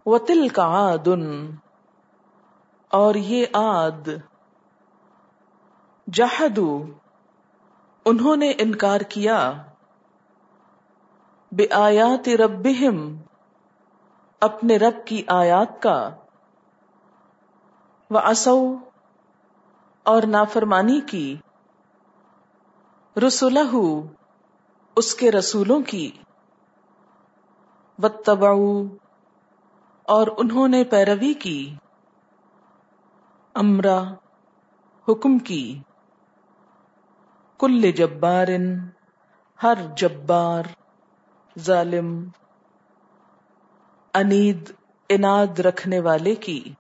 वतिल्क आदुन, और ये आद, जहदू, उन्होंने इनकार किया, बिआयाति रब्बिहिम, अपने रब की आयात का, व असौ, और नाफरमानी की, रुसुलहू, उसके रसूलों की, वत्तबऊ, और उन्होंने पैरवी की, अम्रा, हुक्म की, कुल्ल जब्बारिन, हर जब्बार, जालिम, अनीद, इनाद रखने वाले की।